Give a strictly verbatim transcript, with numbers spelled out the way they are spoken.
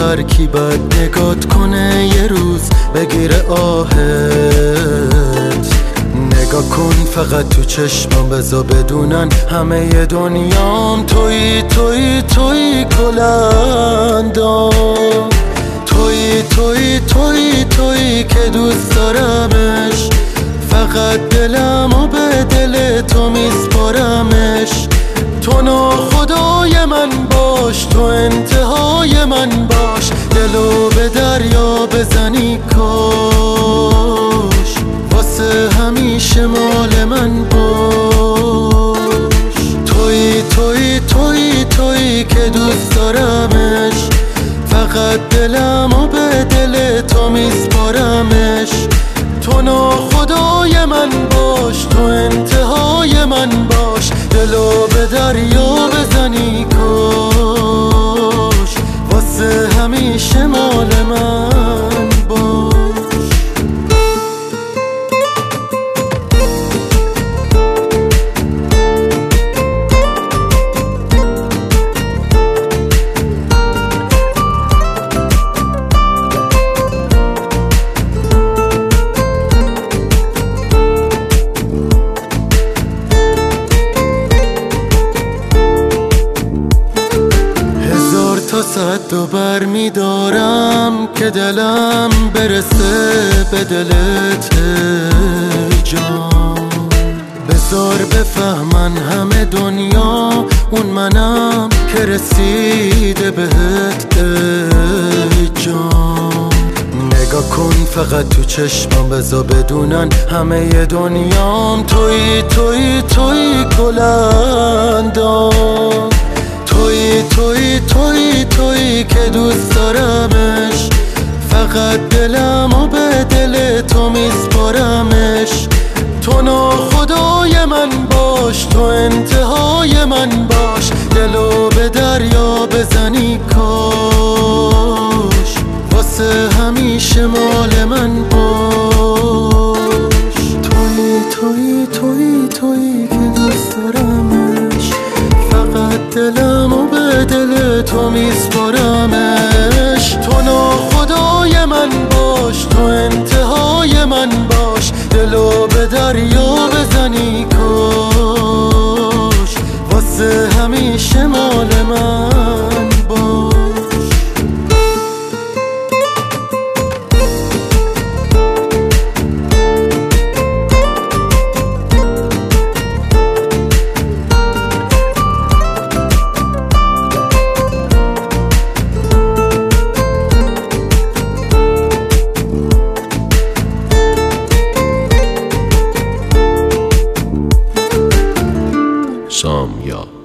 هر کی بد نگات کنه یه روز بگیره آهت. نگاه کن فقط تو چشمم بذار بدونن همه دنیام توی توی توی کلندام. توی توی توی توی که دوست دارمش، فقط دلم و به دل تو میسپارمش. تو ناخدای من باش، تو انتهای من باش، دلو به دریا بزنی کاش، واسه همیشه مال من باش. توی توی توی توی که دوست دارمش، فقط دلم و به دل تو میسپارمش. تو ناخدای من باش، تو انتهای من باش، دلو به دریا بزنی کاش، واسه همیشه مال من باش. تا صد دو بر می دارم که دلم برسه به دلت جان. بذار بفهمن همه دنیا اون منم که رسیده بهت جان. نگاه کن فقط تو چشمم بذار بدونن همه دنیام توی توی توی کلندام. توی توی توی توی که دوست دارمش، فقط دلم و به دل تو میسپارمش. تو ناخدای من باش، تو انتهای من باش، دلو به دریا بزنی کاش، واسه همیشه مال من باش. توی توی توی توی که دوست دارمش، فقط دلم و به دل تو میسپارمش. تو ناخدای من باش، تو انتهای من باش، دلو به دریا بزنی کاش، واسه همیشه مال من باش. سامیا.